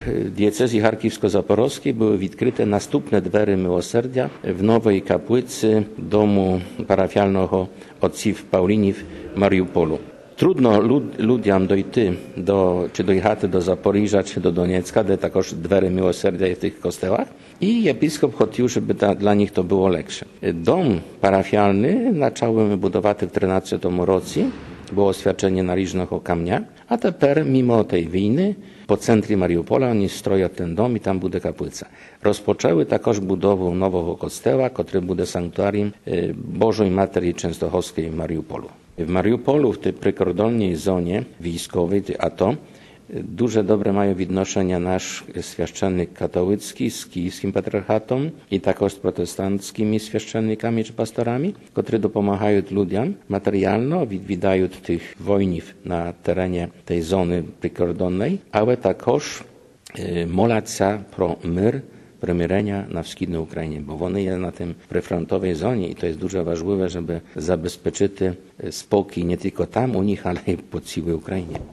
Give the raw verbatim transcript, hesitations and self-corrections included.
diecezji charkівсько-запорозькій były відкрite następne dwery miłosierdzia w nowej kaplicy domu parafialnego ojców Paulinów w Mariupolu. Trudno lud, ludziom dojти do, czy dojechати do Zaporiża, czy do Doniecka, де також двері милосердя w tych kościołach. I episkop chciał, żeby ta, dla nich to było lepsze. Dom parafialny zacząłem budować w trynastym roku. Było oświadczenie nalicznego kamnia, a teraz mimo tej wojny po centrum Mariupola oni stroją ten dom i tam będzie kaplica. Rozpoczęły także budowę nowego kościoła, który będzie sanktuarium Bożej Matki Częstochowskiej w Mariupolu. W Mariupolu, w tej prykordonnej zonie wojskowej, a to duże dobre mają відношення nasz święcennik katolicki z kijskim patriarchatem i także z protestanckimi święcennikami czy pastorami, którzy dopomagają ludziom materialno, widają tych wojnów na terenie tej zony prykordonnej, ale także modlą się pro mir, примирення на Східній Україні, бо вони є на тим прифронтовій зоні, і то є дуже важливо, щоб забезпечити спокій не тільки там у них, але й по цілій Україні.